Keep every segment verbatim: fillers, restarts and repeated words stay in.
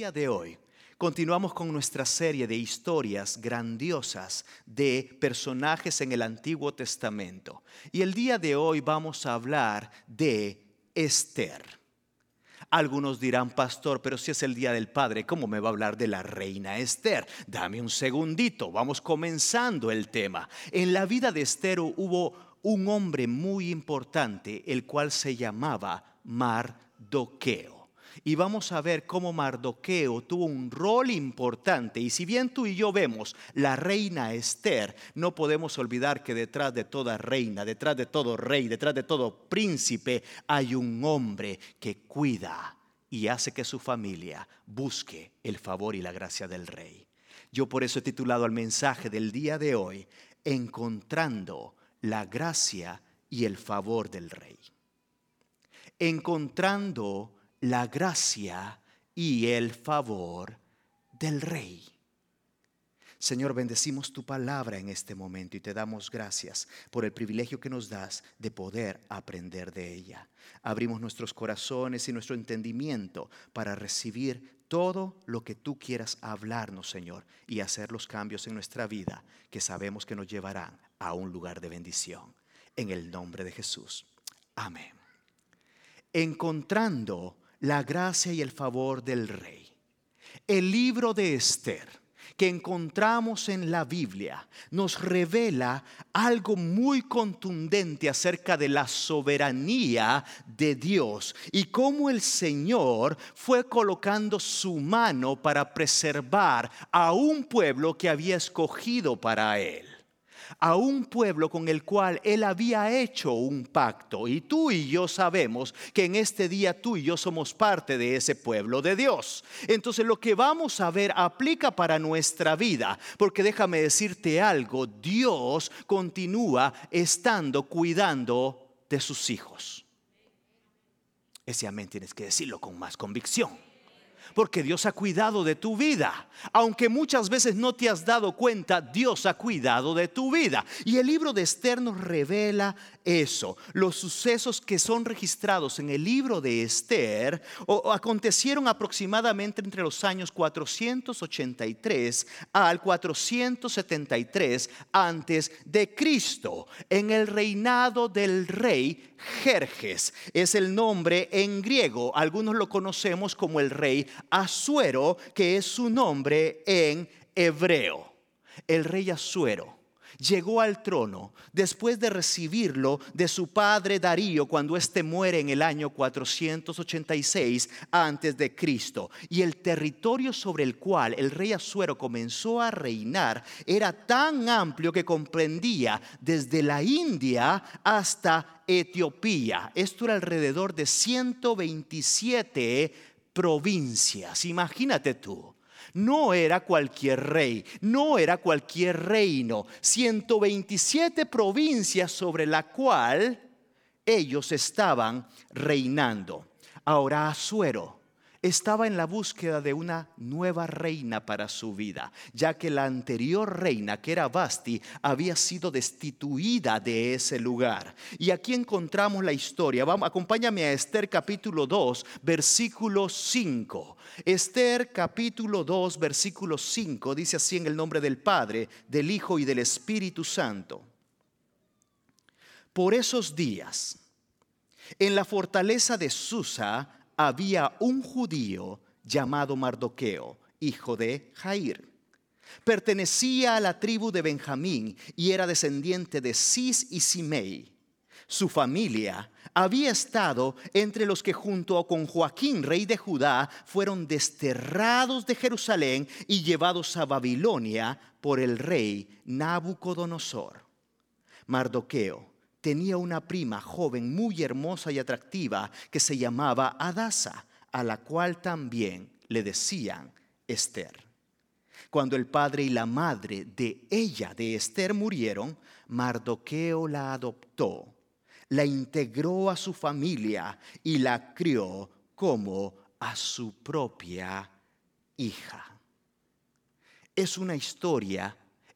día de hoy continuamos con nuestra serie de historias grandiosas de personajes en el Antiguo Testamento. Y el día de hoy vamos a hablar de Esther. Algunos dirán, pastor, pero si es el Día del Padre, ¿cómo me va a hablar de la reina Esther? Dame un segundito, vamos comenzando el tema. En la vida de Esther hubo un hombre muy importante, el cual se llamaba Mardoqueo. Y vamos a ver cómo Mardoqueo tuvo un rol importante. Y si bien tú y yo vemos la reina Esther, no podemos olvidar que detrás de toda reina, detrás de todo rey, detrás de todo príncipe, hay un hombre que cuida y hace que su familia busque el favor y la gracia del rey. Yo por eso he titulado al mensaje del día de hoy, Encontrando la gracia y el favor del rey. Encontrando la gracia y el favor del rey. Señor, bendecimos tu palabra en este momento y te damos gracias por el privilegio que nos das de poder aprender de ella. Abrimos nuestros corazones y nuestro entendimiento para recibir todo lo que tú quieras hablarnos, Señor, y hacer los cambios en nuestra vida que sabemos que nos llevarán a un lugar de bendición. En el nombre de Jesús. Amén. Encontrando la gracia y el favor del rey. El libro de Esther que encontramos en la Biblia nos revela algo muy contundente acerca de la soberanía de Dios y cómo el Señor fue colocando su mano para preservar a un pueblo que había escogido para él. A un pueblo con el cual él había hecho un pacto. Y tú y yo sabemos que en este día tú y yo somos parte de ese pueblo de Dios. Entonces lo que vamos a ver aplica para nuestra vida. Porque déjame decirte algo, Dios continúa estando cuidando de sus hijos. Ese amén tienes que decirlo con más convicción. Porque Dios ha cuidado de tu vida. Aunque muchas veces no te has dado cuenta, Dios ha cuidado de tu vida. Y el libro de Esther nos revela eso. Los sucesos que son registrados en el libro de Esther o, o acontecieron aproximadamente entre los años cuatrocientos ochenta y tres al cuatrocientos setenta y tres antes de Cristo, en el reinado del rey Jerjes. Es el nombre en griego. Algunos lo conocemos como el rey Asuero, que es su nombre en hebreo. El rey Asuero llegó al trono después de recibirlo de su padre Darío cuando éste muere en el año cuatrocientos ochenta y seis antes de Cristo. Y el territorio sobre el cual el rey Asuero comenzó a reinar era tan amplio que comprendía desde la India hasta Etiopía. Esto era alrededor de ciento veintisiete provincias. Imagínate tú. No era cualquier rey, no era cualquier reino. ciento veintisiete provincias sobre la cual ellos estaban reinando. Ahora Asuero estaba en la búsqueda de una nueva reina para su vida, ya que la anterior reina, que era Vasti, había sido destituida de ese lugar. Y aquí encontramos la historia. Vamos, acompáñame a Esther capítulo dos, versículo cinco. Esther capítulo dos, versículo cinco, dice así en el nombre del Padre, del Hijo y del Espíritu Santo. Por esos días, en la fortaleza de Susa, había un judío llamado Mardoqueo, hijo de Jair. Pertenecía a la tribu de Benjamín y era descendiente de Cis y Simei. Su familia había estado entre los que junto con Joaquín, rey de Judá, fueron desterrados de Jerusalén y llevados a Babilonia por el rey Nabucodonosor. Mardoqueo tenía una prima joven muy hermosa y atractiva que se llamaba Hadasa, a la cual también le decían Esther. Cuando el padre y la madre de ella, de Esther, murieron, Mardoqueo la adoptó, la integró a su familia y la crió como a su propia hija. Es una historia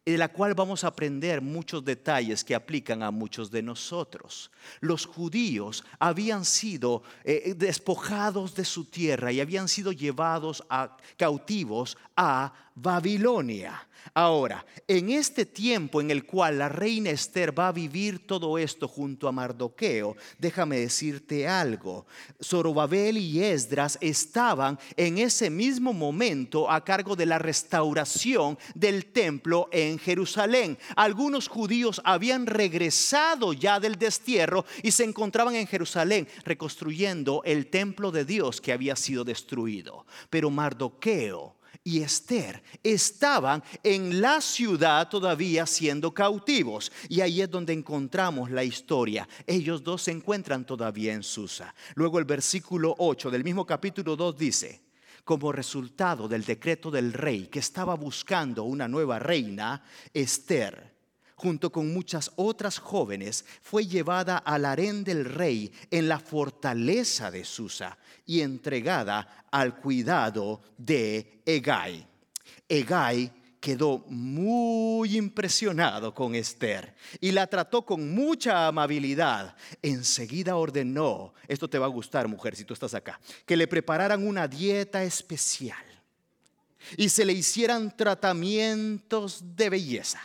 de la cual vamos a aprender muchos detalles que aplican a muchos de nosotros. Los judíos habían sido eh, despojados de su tierra y habían sido llevados a, cautivos a Babilonia. Ahora, en este tiempo en el cual la reina Esther va a vivir todo esto junto a Mardoqueo, déjame decirte algo. Zorobabel y Esdras estaban en ese mismo momento a cargo de la restauración del templo en Jerusalén. Algunos judíos habían regresado ya del destierro y se encontraban en Jerusalén reconstruyendo el templo de Dios que había sido destruido. Pero Mardoqueo y Esther estaban en la ciudad todavía siendo cautivos. Y ahí es donde encontramos la historia. Ellos dos se encuentran todavía en Susa. Luego el versículo ocho del mismo capítulo dos dice: como resultado del decreto del rey que estaba buscando una nueva reina, Esther, junto con muchas otras jóvenes, fue llevada al harén del rey en la fortaleza de Susa y entregada al cuidado de Hegai. Hegai quedó muy impresionado con Esther y la trató con mucha amabilidad. Enseguida ordenó, esto te va a gustar, mujer, si tú estás acá, que le prepararan una dieta especial y se le hicieran tratamientos de belleza.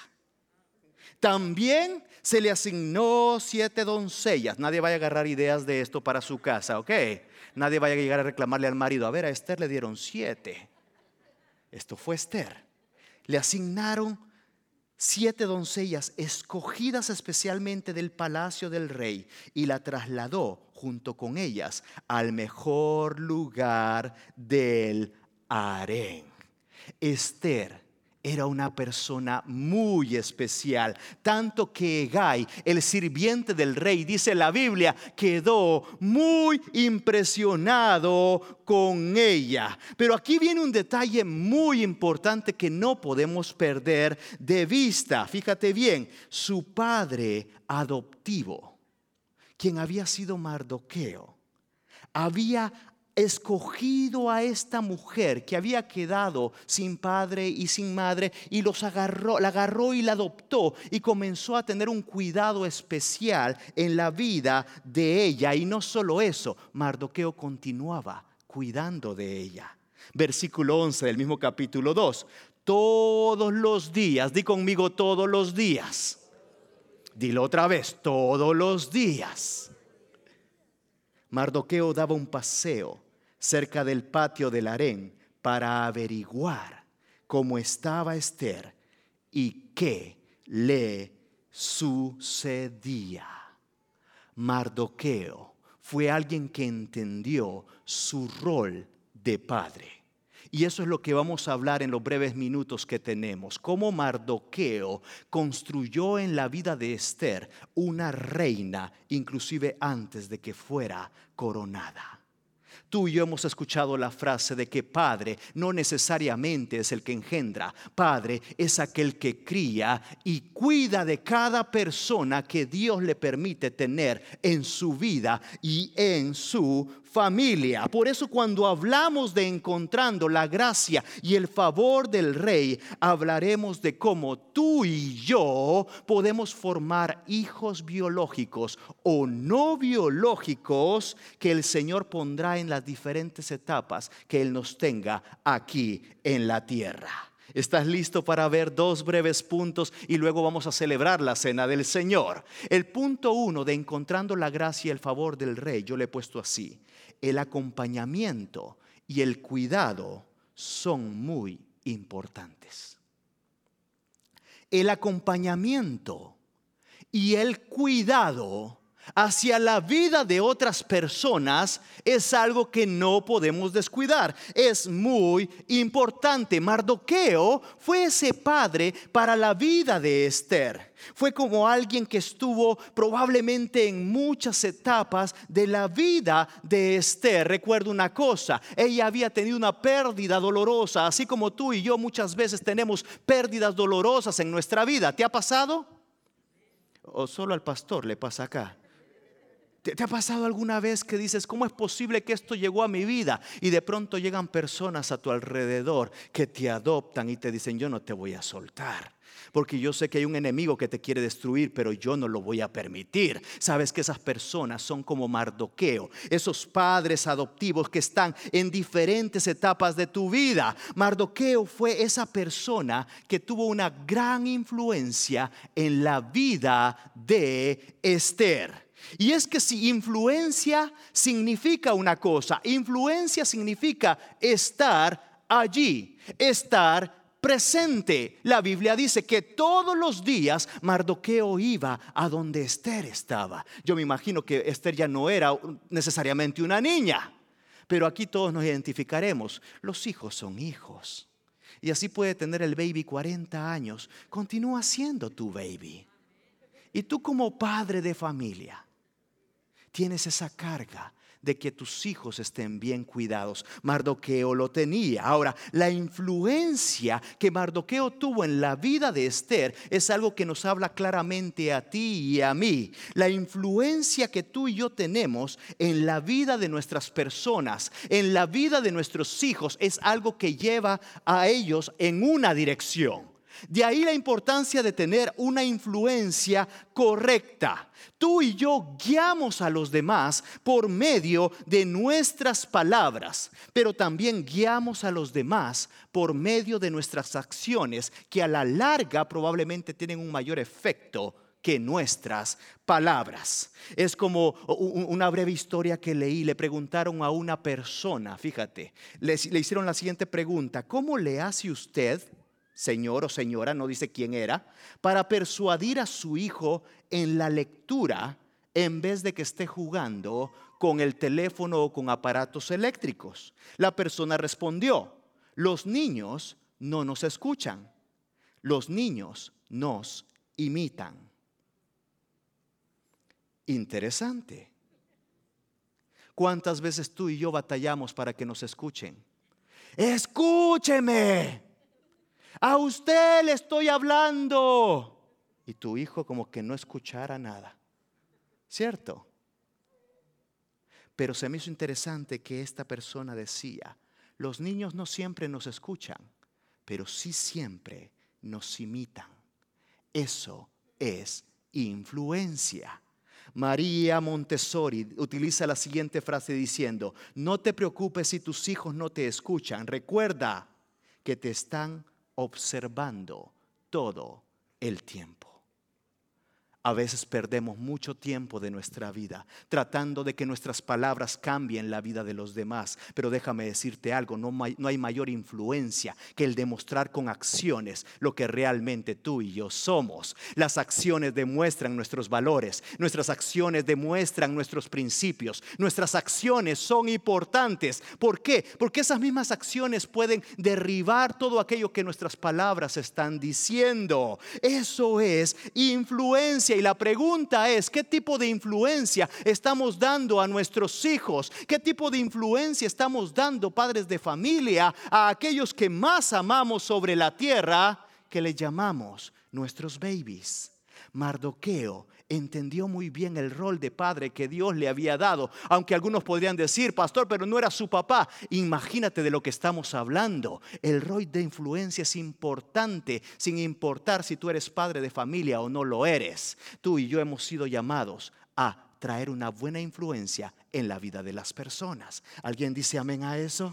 También se le asignó siete doncellas. Nadie vaya a agarrar ideas de esto para su casa, ¿ok? Nadie vaya a llegar a reclamarle al marido: a ver, a Esther le dieron siete. Esto fue Esther. Le asignaron siete doncellas escogidas especialmente del palacio del rey y la trasladó junto con ellas al mejor lugar del harén. Esther era una persona muy especial, tanto que Hegai, el sirviente del rey, dice la Biblia, quedó muy impresionado con ella. Pero aquí viene un detalle muy importante que no podemos perder de vista. Fíjate bien, su padre adoptivo, quien había sido Mardoqueo, había escogido a esta mujer que había quedado sin padre y sin madre y los agarró, la agarró y la adoptó y comenzó a tener un cuidado especial en la vida de ella. Y no solo eso, Mardoqueo continuaba cuidando de ella. Versículo once del mismo capítulo dos: todos los días, di conmigo, todos los días. Dilo otra vez, todos los días. Mardoqueo daba un paseo cerca del patio del harén para averiguar cómo estaba Esther y qué le sucedía. Mardoqueo fue alguien que entendió su rol de padre. Y eso es lo que vamos a hablar en los breves minutos que tenemos. Cómo Mardoqueo construyó en la vida de Esther una reina, inclusive antes de que fuera coronada. Tú y yo hemos escuchado la frase de que padre no necesariamente es el que engendra. Padre es aquel que cría y cuida de cada persona que Dios le permite tener en su vida y en su familia. Por eso cuando hablamos de encontrando la gracia y el favor del rey, hablaremos de cómo tú y yo podemos formar hijos biológicos o no biológicos que el Señor pondrá en las diferentes etapas que Él nos tenga aquí en la tierra. ¿Estás listo para ver dos breves puntos y luego vamos a celebrar la cena del Señor? El punto uno de encontrando la gracia y el favor del rey, yo le he puesto así: el acompañamiento y el cuidado son muy importantes. El acompañamiento y el cuidado hacia la vida de otras personas es algo que no podemos descuidar. Es muy importante. Mardoqueo fue ese padre para la vida de Esther. Fue como alguien que estuvo probablemente en muchas etapas de la vida de Esther. Recuerdo una cosa: ella había tenido una pérdida dolorosa, así como tú y yo muchas veces tenemos pérdidas dolorosas en nuestra vida. ¿Te ha pasado? ¿O solo al pastor le pasa acá? ¿Te, te ha pasado alguna vez que dices, ¿cómo es posible que esto llegó a mi vida? Y de pronto llegan personas a tu alrededor que te adoptan y te dicen, yo no te voy a soltar. Porque yo sé que hay un enemigo que te quiere destruir, pero yo no lo voy a permitir. Sabes que esas personas son como Mardoqueo, esos padres adoptivos que están en diferentes etapas de tu vida. Mardoqueo fue esa persona que tuvo una gran influencia en la vida de Esther. Y es que si influencia significa una cosa, influencia significa estar allí, estar presente. La Biblia dice que todos los días Mardoqueo iba a donde Esther estaba. Yo me imagino que Esther ya no era necesariamente una niña, pero aquí todos nos identificaremos. Los hijos son hijos. Y así puede tener el baby cuarenta años, continúa siendo tu baby. Y tú como padre de familia tienes esa carga de que tus hijos estén bien cuidados. Mardoqueo lo tenía. Ahora, la influencia que Mardoqueo tuvo en la vida de Esther es algo que nos habla claramente a ti y a mí. La influencia que tú y yo tenemos en la vida de nuestras personas, en la vida de nuestros hijos, es algo que lleva a ellos en una dirección. De ahí la importancia de tener una influencia correcta. Tú y yo guiamos a los demás por medio de nuestras palabras, pero también guiamos a los demás por medio de nuestras acciones, que a la larga probablemente tienen un mayor efecto que nuestras palabras. Es como una breve historia que leí. Le preguntaron a una persona, fíjate, le, le hicieron la siguiente pregunta: ¿cómo le hace usted, señor o señora, no dice quién era, para persuadir a su hijo en la lectura en vez de que esté jugando con el teléfono o con aparatos eléctricos? La persona respondió: los niños no nos escuchan, los niños nos imitan. Interesante. ¿Cuántas veces tú y yo batallamos para que nos escuchen? Escúcheme, a usted le estoy hablando. Y tu hijo como que no escuchara nada, ¿cierto? Pero se me hizo interesante que esta persona decía: los niños no siempre nos escuchan, pero sí siempre nos imitan. Eso es influencia. María Montessori utiliza la siguiente frase diciendo: no te preocupes si tus hijos no te escuchan, recuerda que te están observando todo el tiempo. A veces perdemos mucho tiempo de nuestra vida tratando de que nuestras palabras cambien la vida de los demás. Pero déjame decirte algo, no, no hay mayor influencia que el demostrar con acciones lo que realmente tú y yo somos. Las acciones demuestran nuestros valores, nuestras acciones demuestran nuestros principios, nuestras acciones son importantes. ¿Por qué? Porque esas mismas acciones pueden derribar todo aquello que nuestras palabras están diciendo. Eso es influencia. Y la pregunta es: ¿qué tipo de influencia estamos dando a nuestros hijos? ¿Qué tipo de influencia estamos dando, padres de familia, a aquellos que más amamos sobre la tierra, que le llamamos nuestros babies? Mardoqueo entendió muy bien el rol de padre que Dios le había dado. Aunque algunos podrían decir: pastor, pero no era su papá. Imagínate de lo que estamos hablando. El rol de influencia es importante, sin importar si tú eres padre de familia o no lo eres. Tú y yo hemos sido llamados a traer una buena influencia en la vida de las personas. ¿Alguien dice amén a eso?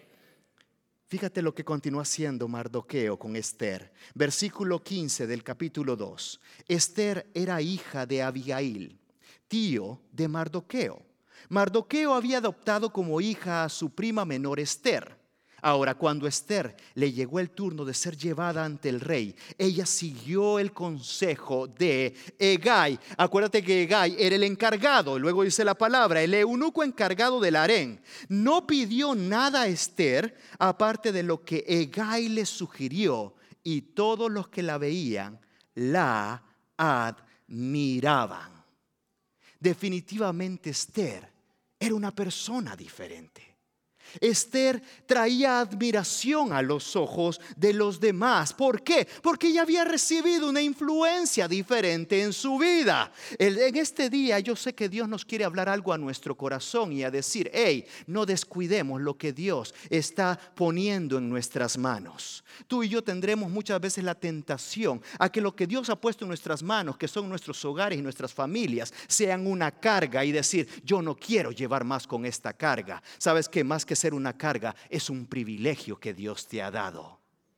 Fíjate lo que continúa haciendo Mardoqueo con Esther. Versículo quince del capítulo dos. Esther era hija de Abigail, tío de Mardoqueo. Mardoqueo había adoptado como hija a su prima menor Esther. Ahora, cuando Esther le llegó el turno de ser llevada ante el rey, ella siguió el consejo de Hegai. Acuérdate que Hegai era el encargado, luego dice la palabra, el eunuco encargado del harén. No pidió nada a Esther aparte de lo que Hegai le sugirió, y todos los que la veían la admiraban. Definitivamente Esther era una persona diferente. Esther traía admiración a los ojos de los demás. ¿Por qué? Porque ella había recibido una influencia diferente en su vida. En este día yo sé que Dios nos quiere hablar algo a nuestro corazón y a decir: hey, no descuidemos lo que Dios está poniendo en nuestras manos. Tú y yo tendremos muchas veces la tentación a que lo que Dios ha puesto en nuestras manos, que son nuestros hogares y nuestras familias, sean una carga y decir: yo no quiero llevar más con esta carga. ¿Sabes qué? Más que ser una carga, es un privilegio que Dios te ha dado.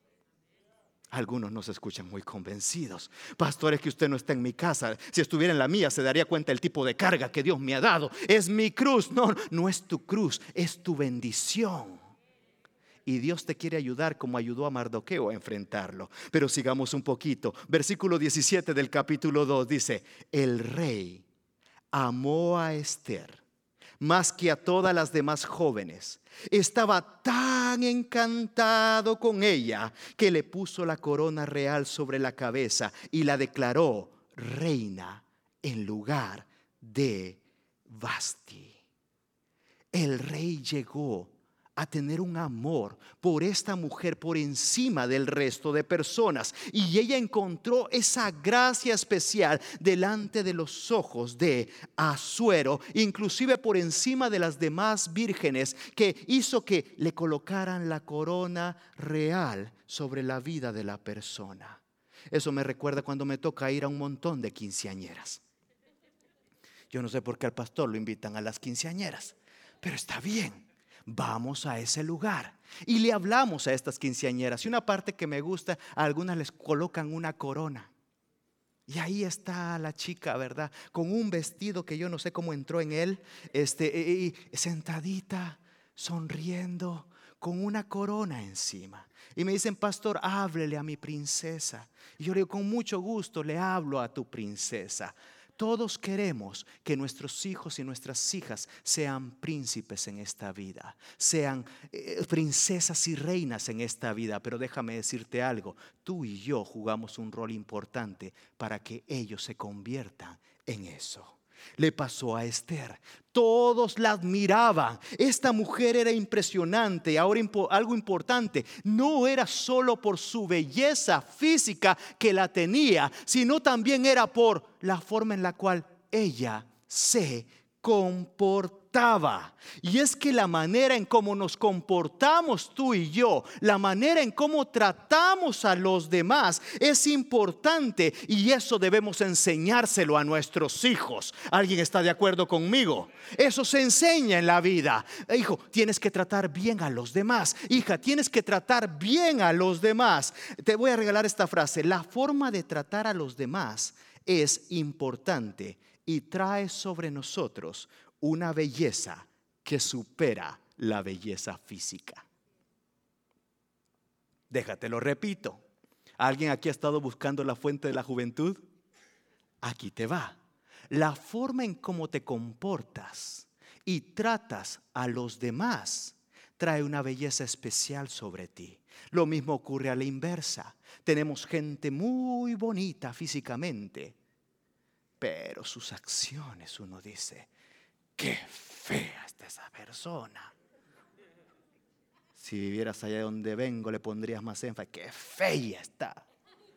Algunos nos escuchan muy convencidos: pastor, es que usted no está en mi casa. Si estuviera en la mía se daría cuenta del tipo de carga que Dios me ha dado. Es mi cruz. No, no es tu cruz, es tu bendición. Y Dios te quiere ayudar como ayudó a Mardoqueo a enfrentarlo. Pero sigamos un poquito. Versículo diecisiete del capítulo dos dice: el rey amó a Esther más que a todas las demás jóvenes. Estaba tan encantado con ella que le puso la corona real sobre la cabeza y la declaró reina en lugar de Vasti. El rey llegó a tener un amor por esta mujer por encima del resto de personas, y ella encontró esa gracia especial delante de los ojos de Asuero, inclusive por encima de las demás vírgenes, que hizo que le colocaran la corona real sobre la vida de la persona. Eso me recuerda cuando me toca ir a un montón de quinceañeras. Yo no sé por qué al pastor lo invitan a las quinceañeras, pero está bien. Vamos a ese lugar y le hablamos a estas quinceañeras. Y una parte que me gusta: a algunas les colocan una corona. Y ahí está la chica, ¿verdad? Con un vestido que yo no sé cómo entró en él, este, y sentadita, sonriendo, con una corona encima. Y me dicen: pastor, háblele a mi princesa. Y yo le digo: con mucho gusto le hablo a tu princesa. Todos queremos que nuestros hijos y nuestras hijas sean príncipes en esta vida, sean eh, princesas y reinas en esta vida. Pero déjame decirte algo: tú y yo jugamos un rol importante para que ellos se conviertan en eso. Le pasó a Esther. Todos la admiraban. Esta mujer era impresionante. Ahora impo- algo importante: no era solo por su belleza física que la tenía, sino también era por la forma en la cual ella se comportaba. Y es que la manera en cómo nos comportamos tú y yo, la manera en cómo tratamos a los demás, es importante, y eso debemos enseñárselo a nuestros hijos. ¿Alguien está de acuerdo conmigo? Eso se enseña en la vida. Hijo, tienes que tratar bien a los demás. Hija, tienes que tratar bien a los demás. Te voy a regalar esta frase: la forma de tratar a los demás es importante y trae sobre nosotros una belleza que supera la belleza física. Déjate lo repito. ¿Alguien aquí ha estado buscando la fuente de la juventud? Aquí te va. La forma en cómo te comportas y tratas a los demás trae una belleza especial sobre ti. Lo mismo ocurre a la inversa. Tenemos gente muy bonita físicamente, pero sus acciones, uno dice: qué fea está esa persona. Si vivieras allá de donde vengo, le pondrías más énfasis: qué fea está.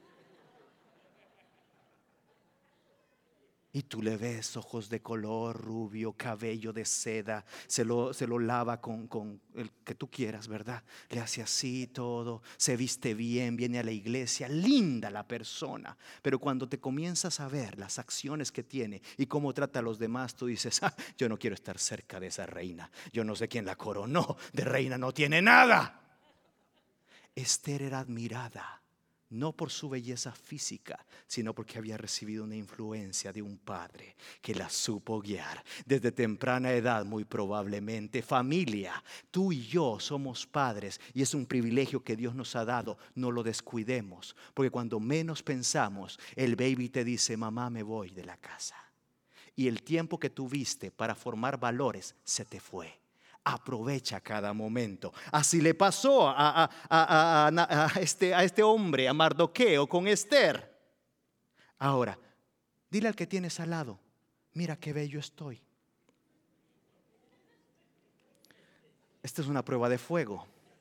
Y tú le ves ojos de color rubio, cabello de seda, se lo, se lo lava con, con el que tú quieras, ¿verdad? Le hace así todo, se viste bien, viene a la iglesia, linda la persona. Pero cuando te comienzas a ver las acciones que tiene y cómo trata a los demás, tú dices: ah, yo no quiero estar cerca de esa reina. Yo no sé quién la coronó, de reina no tiene nada. Esther era admirada, no por su belleza física, sino porque había recibido una influencia de un padre que la supo guiar desde temprana edad, muy probablemente. Familia, tú y yo somos padres y es un privilegio que Dios nos ha dado. No lo descuidemos, porque cuando menos pensamos, el baby te dice: mamá, me voy de la casa. Y el tiempo que tuviste para formar valores se te fue. Aprovecha cada momento. Así le pasó a, a, a, a, a, este, a este hombre, a Mardoqueo, con Esther. Ahora, dile al que tienes al lado: mira qué bello estoy. Esta es una prueba de fuego.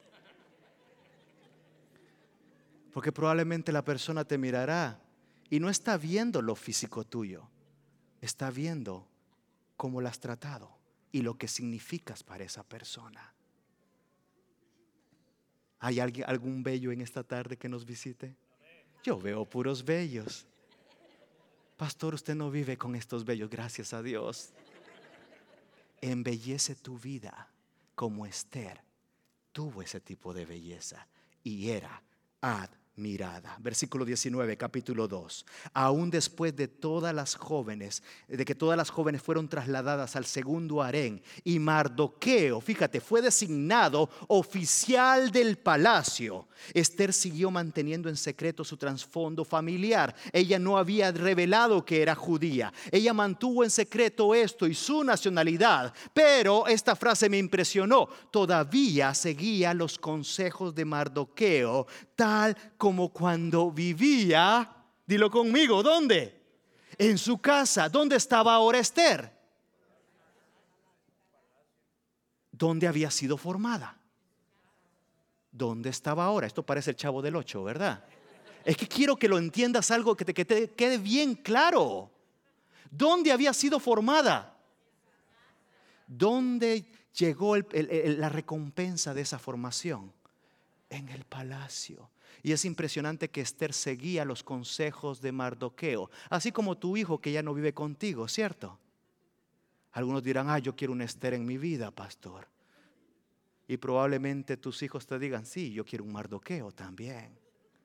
Porque probablemente la persona te mirará y no está viendo lo físico tuyo, está viendo cómo la has tratado y lo que significas para esa persona. ¿Hay alguien, algún bello en esta tarde que nos visite? Yo veo puros bellos. Pastor, usted no vive con estos bellos, gracias a Dios. Embellece tu vida como Esther tuvo ese tipo de belleza y era admirada. Versículo diecinueve, capítulo dos. Aún después de todas las jóvenes, de que todas las jóvenes fueron trasladadas al segundo harén, y Mardoqueo, fíjate, fue designado oficial del palacio, Esther siguió manteniendo en secreto su trasfondo familiar. Ella no había revelado que era judía. Ella mantuvo en secreto esto y su nacionalidad. Pero esta frase me impresionó. Todavía seguía los consejos de Mardoqueo, tal como cuando vivía, dilo conmigo, ¿dónde? En su casa. ¿Dónde estaba ahora Esther? ¿Dónde había sido formada? ¿Dónde estaba ahora? Esto parece el Chavo del Ocho, ¿verdad? Es que quiero que lo entiendas, algo que te, que te quede bien claro. ¿Dónde había sido formada? ¿Dónde llegó el, el, el, la recompensa de esa formación? En el palacio. Y es impresionante que Esther seguía los consejos de Mardoqueo, así como tu hijo que ya no vive contigo, ¿cierto? Algunos dirán, ah, yo quiero una Esther en mi vida, pastor. Y probablemente tus hijos te digan, sí, yo quiero un Mardoqueo también.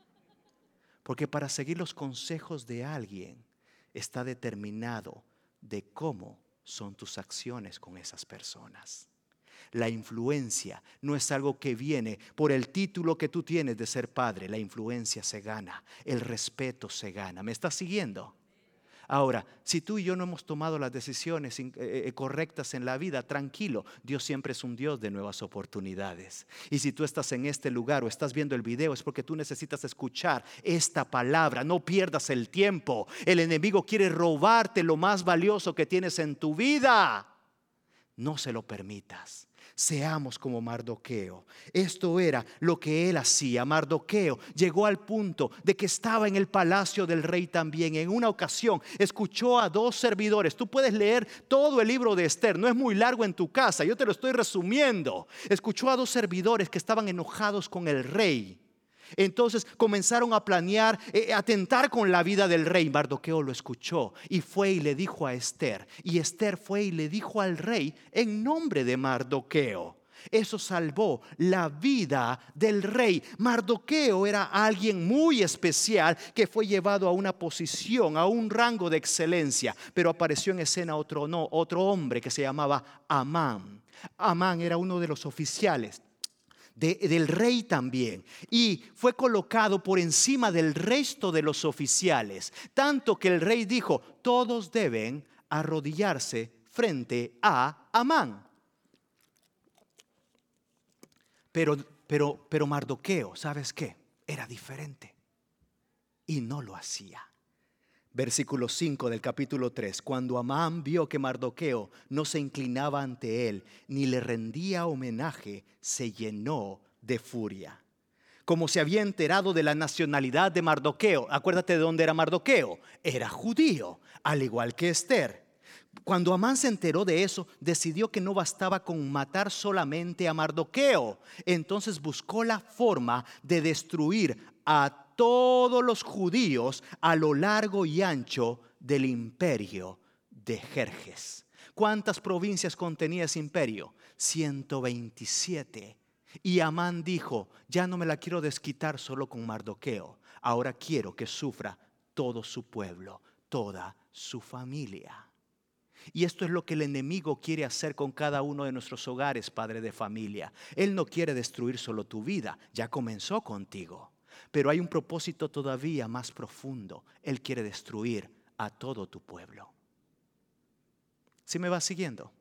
Porque para seguir los consejos de alguien está determinado de cómo son tus acciones con esas personas. La influencia no es algo que viene por el título que tú tienes de ser padre. La influencia se gana, el respeto se gana. ¿Me estás siguiendo? Ahora, si tú y yo no hemos tomado las decisiones eh, correctas en la vida, tranquilo, Dios siempre es un Dios de nuevas oportunidades. Y si tú estás en este lugar o estás viendo el video, es porque tú necesitas escuchar esta palabra. No pierdas el tiempo. El enemigo quiere robarte lo más valioso que tienes en tu vida. No se lo permitas. Seamos como Mardoqueo. Esto era lo que él hacía. Mardoqueo llegó al punto de que estaba en el palacio del rey también. En una ocasión escuchó a dos servidores. Tú puedes leer todo el libro de Esther, no es muy largo en tu casa, yo te lo estoy resumiendo. Escuchó a dos servidores que estaban enojados con el rey. Entonces comenzaron a planear, eh, atentar con la vida del rey. Mardoqueo lo escuchó y fue y le dijo a Esther. Y Esther fue y le dijo al rey en nombre de Mardoqueo. Eso salvó la vida del rey. Mardoqueo era alguien muy especial que fue llevado a una posición, a un rango de excelencia. Pero apareció en escena otro, no, otro hombre que se llamaba Amán. Amán era uno de los oficiales De, del rey también, y fue colocado por encima del resto de los oficiales, tanto que el rey dijo, todos deben arrodillarse frente a Amán. Pero, pero, pero Mardoqueo, ¿sabes qué? Era diferente y no lo hacía. Versículo cinco del capítulo tres. Cuando Amán vio que Mardoqueo no se inclinaba ante él ni le rendía homenaje, se llenó de furia. Como se había enterado de la nacionalidad de Mardoqueo, acuérdate de dónde era Mardoqueo, era judío, al igual que Esther. Cuando Amán se enteró de eso, decidió que no bastaba con matar solamente a Mardoqueo. Entonces buscó la forma de destruir a todos los judíos a lo largo y ancho del imperio de Jerjes. ¿Cuántas provincias contenía ese imperio? ciento veintisiete. Y Amán dijo, ya no me la quiero desquitar solo con Mardoqueo. Ahora quiero que sufra todo su pueblo, toda su familia. Y esto es lo que el enemigo quiere hacer con cada uno de nuestros hogares, padre de familia. Él no quiere destruir solo tu vida, ya comenzó contigo. Pero hay un propósito todavía más profundo. Él quiere destruir a todo tu pueblo. ¿Sí me vas siguiendo?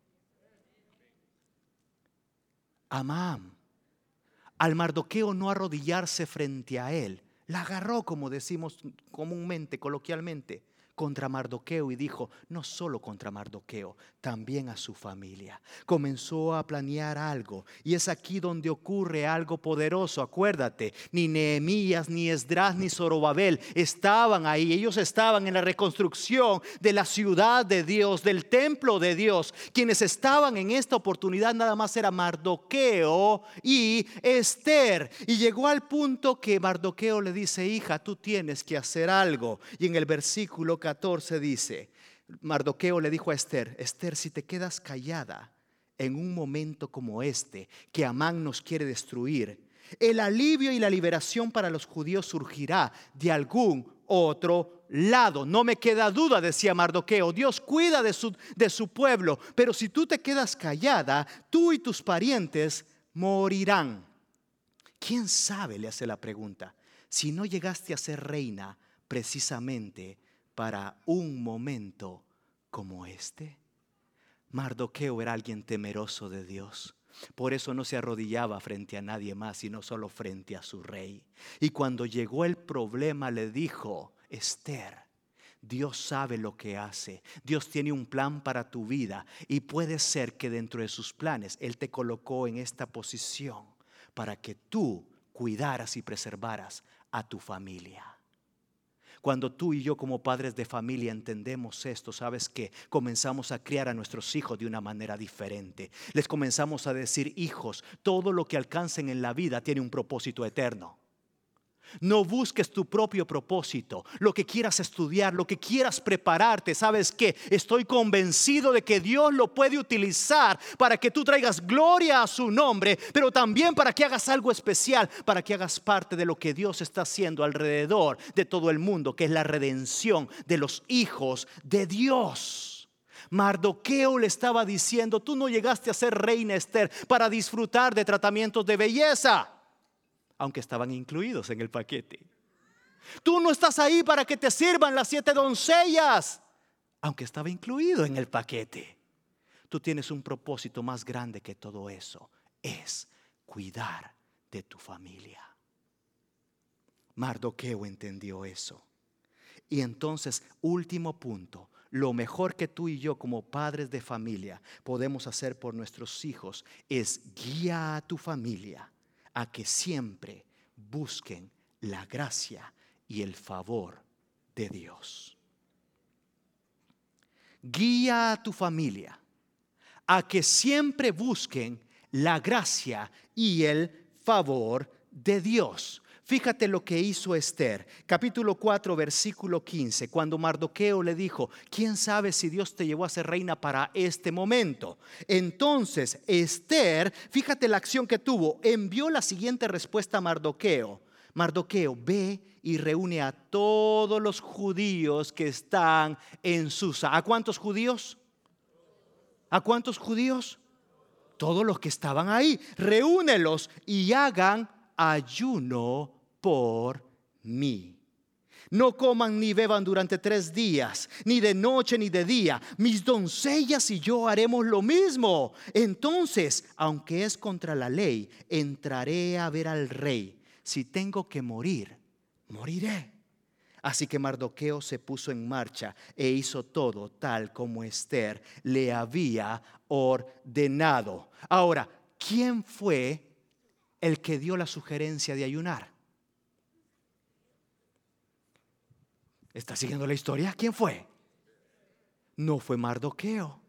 Amán, al Mardoqueo no arrodillarse frente a él, la agarró, como decimos comúnmente, coloquialmente, contra Mardoqueo y dijo, no solo contra Mardoqueo, también a su familia. Comenzó a planear algo y es aquí donde ocurre algo poderoso. Acuérdate, ni Nehemías, ni Esdras, ni Zorobabel estaban ahí. Ellos estaban en la reconstrucción de la ciudad de Dios, del templo de Dios. Quienes estaban en esta oportunidad nada más era Mardoqueo y Esther. Y llegó al punto que Mardoqueo le dice, hija, tú tienes que hacer algo. Y en el versículo catorce dice, Mardoqueo le dijo a Esther, Esther, si te quedas callada en un momento como este, que Amán nos quiere destruir, el alivio y la liberación para los judíos surgirá de algún otro lado. No me queda duda, decía Mardoqueo, Dios cuida de su, de su pueblo, pero si tú te quedas callada, tú y tus parientes morirán. ¿Quién sabe? Le hace la pregunta. Si no llegaste a ser reina precisamente para un momento como este. Mardoqueo era alguien temeroso de Dios. Por eso no se arrodillaba frente a nadie más, sino solo frente a su rey. Y cuando llegó el problema le dijo, Esther, Dios sabe lo que hace. Dios tiene un plan para tu vida y puede ser que dentro de sus planes Él te colocó en esta posición para que tú cuidaras y preservaras a tu familia. Cuando tú y yo como padres de familia entendemos esto, ¿sabes qué? Comenzamos a criar a nuestros hijos de una manera diferente. Les comenzamos a decir, hijos, todo lo que alcancen en la vida tiene un propósito eterno. No busques tu propio propósito, lo que quieras estudiar, lo que quieras prepararte. ¿Sabes qué? Estoy convencido de que Dios lo puede utilizar para que tú traigas gloria a su nombre, pero también para que hagas algo especial, para que hagas parte de lo que Dios está haciendo alrededor de todo el mundo, que es la redención de los hijos de Dios. Mardoqueo le estaba diciendo, tú no llegaste a ser reina, Esther, para disfrutar de tratamientos de belleza, aunque estaban incluidos en el paquete. Tú no estás ahí para que te sirvan las siete doncellas, aunque estaba incluido en el paquete. Tú tienes un propósito más grande que todo eso, es cuidar de tu familia. Mardoqueo entendió eso. Y entonces, último punto, lo mejor que tú y yo como padres de familia podemos hacer por nuestros hijos es guía a tu familia a que siempre busquen la gracia y el favor de Dios. Guía a tu familia a que siempre busquen la gracia y el favor de Dios. Fíjate lo que hizo Esther, capítulo cuatro, versículo quince, cuando Mardoqueo le dijo, ¿quién sabe si Dios te llevó a ser reina para este momento? Entonces Esther, fíjate la acción que tuvo, envió la siguiente respuesta a Mardoqueo. Mardoqueo, ve y reúne a todos los judíos que están en Susa. ¿A cuántos judíos? ¿A cuántos judíos? Todos los que estaban ahí. Reúnelos y hagan ayuno por mí. No coman ni beban durante tres días, ni de noche ni de día. Mis doncellas y yo haremos lo mismo. Entonces, aunque es contra la ley, entraré a ver al rey. Si tengo que morir, moriré. Así que Mardoqueo se puso en marcha e hizo todo tal como Esther le había ordenado. Ahora, ¿quién fue el que dio la sugerencia de ayunar? ¿Está siguiendo la historia? ¿Quién fue? No fue Mardoqueo.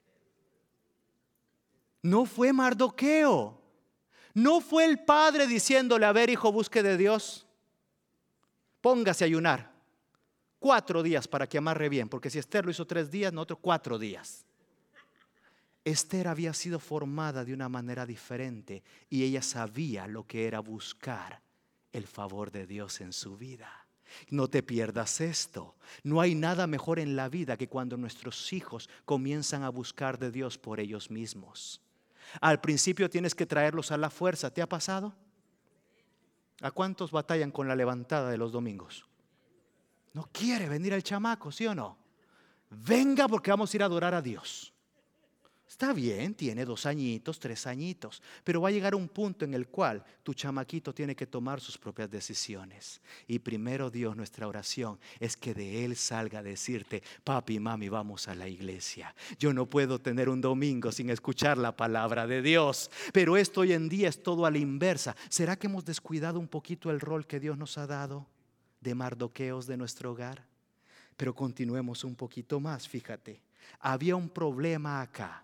No fue Mardoqueo. No fue el padre diciéndole, a ver, hijo, busque de Dios. Póngase a ayunar. Cuatro días para que amarre bien, porque si Esther lo hizo tres días, nosotros cuatro días. Esther había sido formada de una manera diferente y ella sabía lo que era buscar el favor de Dios en su vida. No te pierdas esto. No hay nada mejor en la vida que cuando nuestros hijos comienzan a buscar de Dios por ellos mismos. Al principio tienes que traerlos a la fuerza. ¿Te ha pasado? ¿A cuántos batallan con la levantada de los domingos? No quiere venir el chamaco, ¿sí o no? Venga porque vamos a ir a adorar a Dios. Está bien, tiene dos añitos, tres añitos, pero va a llegar un punto en el cual tu chamaquito tiene que tomar sus propias decisiones. Y primero, Dios, nuestra oración es que de él salga a decirte: papi, mami, vamos a la iglesia. Yo no puedo tener un domingo sin escuchar la palabra de Dios, pero esto hoy en día es todo a la inversa. ¿Será que hemos descuidado un poquito el rol que Dios nos ha dado de Mardoqueos de nuestro hogar? Pero continuemos un poquito más, fíjate. Había un problema acá.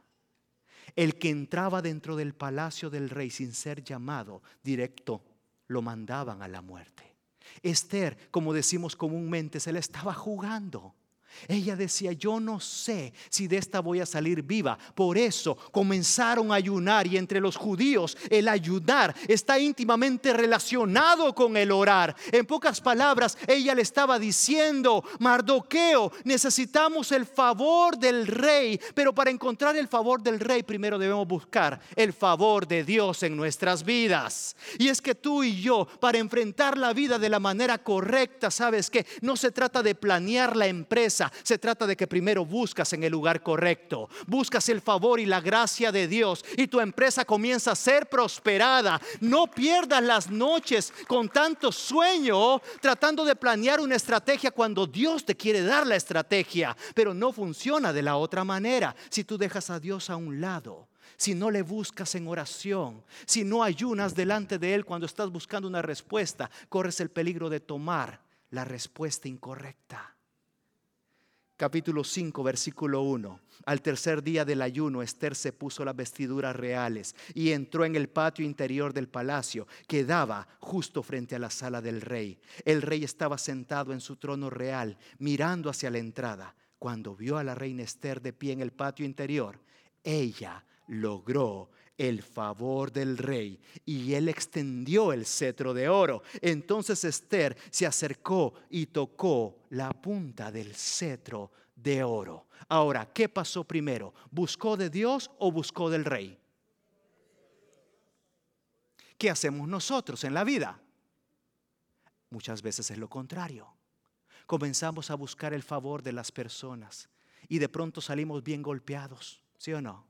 El que entraba dentro del palacio del rey sin ser llamado directo, lo mandaban a la muerte. Esther, como decimos comúnmente, se la estaba jugando. Ella decía: yo no sé si de esta voy a salir viva. Por eso comenzaron a ayunar. Y entre los judíos el ayunar está íntimamente relacionado con el orar. En pocas palabras, ella le estaba diciendo: Mardoqueo, necesitamos el favor del rey. Pero para encontrar el favor del rey, primero debemos buscar el favor de Dios en nuestras vidas. Y es que tú y yo, para enfrentar la vida de la manera correcta, sabes que no se trata de planear la empresa. Se trata de que primero buscas en el lugar correcto, buscas el favor y la gracia de Dios, y tu empresa comienza a ser prosperada. No pierdas las noches con tanto sueño tratando de planear una estrategia cuando Dios te quiere dar la estrategia, pero no funciona de la otra manera. Si tú dejas a Dios a un lado, si no le buscas en oración, si no ayunas delante de Él cuando estás buscando una respuesta, corres el peligro de tomar la respuesta incorrecta. Capítulo cinco, versículo uno. Al tercer día del ayuno, Esther se puso las vestiduras reales y entró en el patio interior del palacio que daba justo frente a la sala del rey. El rey estaba sentado en su trono real, mirando hacia la entrada. Cuando vio a la reina Esther de pie en el patio interior, ella logró el favor del rey y él extendió el cetro de oro. Entonces Esther se acercó y tocó la punta del cetro de oro. Ahora, ¿qué pasó primero? ¿Buscó de Dios o buscó del rey? ¿Qué hacemos nosotros en la vida? Muchas veces es lo contrario. Comenzamos a buscar el favor de las personas y de pronto salimos bien golpeados, ¿sí o no?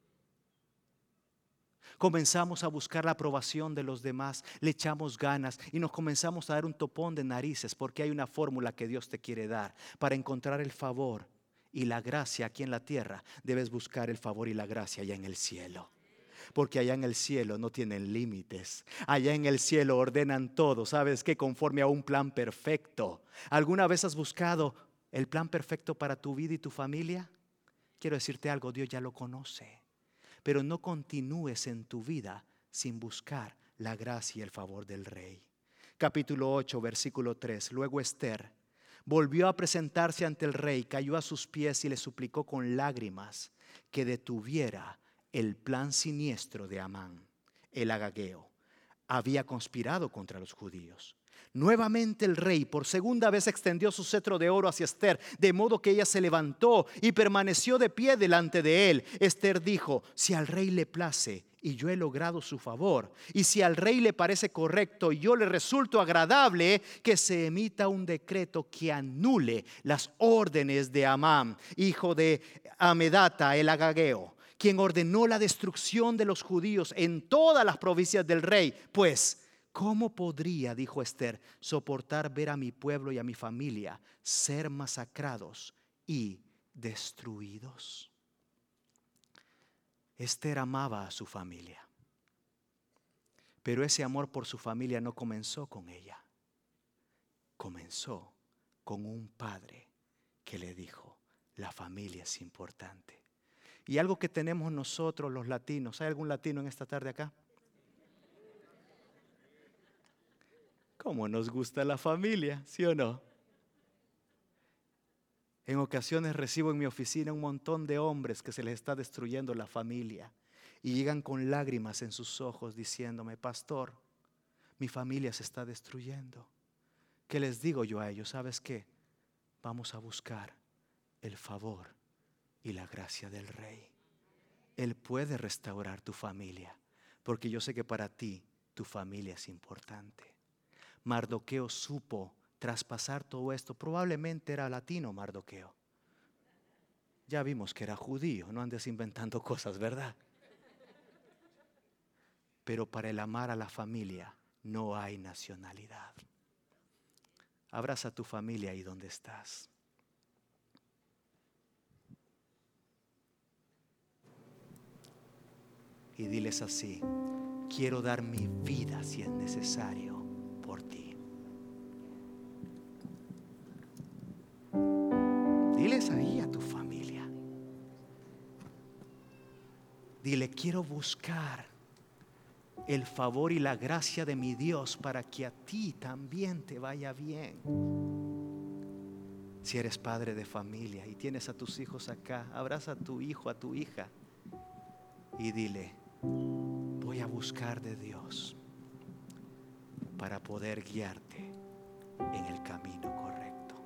Comenzamos a buscar la aprobación de los demás, le echamos ganas y nos comenzamos a dar un topón de narices, porque hay una fórmula que Dios te quiere dar. Para encontrar el favor y la gracia aquí en la tierra, debes buscar el favor y la gracia allá en el cielo. Porque allá en el cielo no tienen límites. Allá en el cielo ordenan todo, ¿sabes qué? Conforme a un plan perfecto. ¿Alguna vez has buscado el plan perfecto para tu vida y tu familia? Quiero decirte algo, Dios ya lo conoce. Pero no continúes en tu vida sin buscar la gracia y el favor del rey. Capítulo ocho, versículo tres. Luego Esther volvió a presentarse ante el rey, cayó a sus pies y le suplicó con lágrimas que detuviera el plan siniestro de Amán, el agageo. Había conspirado contra los judíos. Nuevamente el rey por segunda vez extendió su cetro de oro hacia Esther, de modo que ella se levantó y permaneció de pie delante de él. Esther dijo: si al rey le place y yo he logrado su favor, y si al rey le parece correcto y yo le resulto agradable, que se emita un decreto que anule las órdenes de Amán, hijo de Amedata el agageo, quien ordenó la destrucción de los judíos en todas las provincias del rey. Pues ¿cómo podría, dijo Esther, soportar ver a mi pueblo y a mi familia ser masacrados y destruidos? Esther amaba a su familia, pero ese amor por su familia no comenzó con ella. Comenzó con un padre que le dijo: la familia es importante. Y algo que tenemos nosotros los latinos, ¿hay algún latino en esta tarde acá? ¿Cómo nos gusta la familia, sí o no? En ocasiones recibo en mi oficina un montón de hombres que se les está destruyendo la familia y llegan con lágrimas en sus ojos diciéndome: pastor, mi familia se está destruyendo. ¿Qué les digo yo a ellos? ¿Sabes qué? Vamos a buscar el favor y la gracia del rey. Él puede restaurar tu familia, porque yo sé que para ti tu familia es importante. Mardoqueo supo traspasar todo esto. Probablemente era latino Mardoqueo. Ya vimos que era judío, no andes inventando cosas, ¿verdad? Pero para el amar a la familia no hay nacionalidad. Abraza a tu familia ahí donde estás. Y diles así: quiero dar mi vida si es necesario por ti. Diles ahí a tu familia. Dile: quiero buscar el favor y la gracia de mi Dios para que a ti también te vaya bien. Si eres padre de familia y tienes a tus hijos acá, abraza a tu hijo, a tu hija y dile: voy a buscar de Dios para poder guiarte en el camino correcto.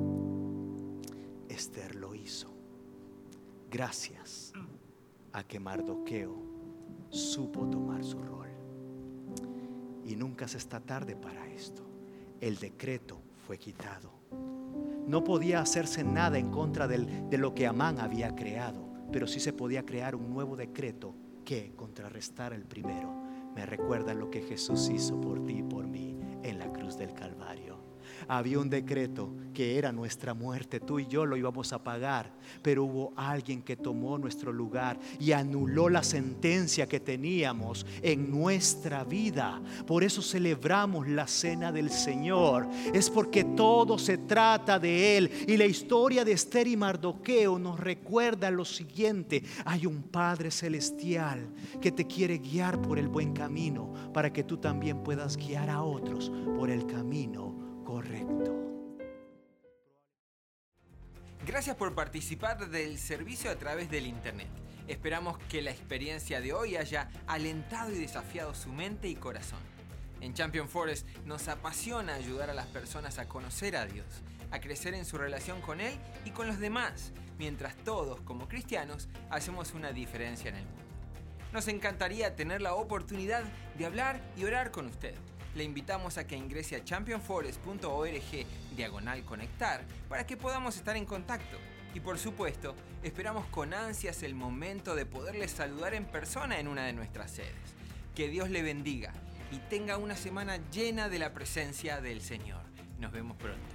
Esther lo hizo gracias a que Mardoqueo supo tomar su rol. Y nunca se está tarde para esto. El decreto fue quitado. No podía hacerse nada en contra del, de lo que Amán había creado, pero sí se podía crear un nuevo decreto que contrarrestara el primero. Me recuerda lo que Jesús hizo por ti y por mí en la cruz del Calvario. Había un decreto que era nuestra muerte, tú y yo lo íbamos a pagar, pero hubo alguien que tomó nuestro lugar y anuló la sentencia que teníamos en nuestra vida. Por eso celebramos la cena del Señor, es porque todo se trata de Él. Y la historia de Esther y Mardoqueo nos recuerda lo siguiente: hay un Padre celestial que te quiere guiar por el buen camino para que tú también puedas guiar a otros por el camino correcto. Gracias por participar del servicio a través del internet. Esperamos que la experiencia de hoy haya alentado y desafiado su mente y corazón. En Champion Forest nos apasiona ayudar a las personas a conocer a Dios, a crecer en su relación con Él y con los demás, mientras todos, como cristianos, hacemos una diferencia en el mundo. Nos encantaría tener la oportunidad de hablar y orar con usted. Le invitamos a que ingrese a champion forest punto org diagonal conectar para que podamos estar en contacto. Y por supuesto, esperamos con ansias el momento de poderles saludar en persona en una de nuestras sedes. Que Dios le bendiga y tenga una semana llena de la presencia del Señor. Nos vemos pronto.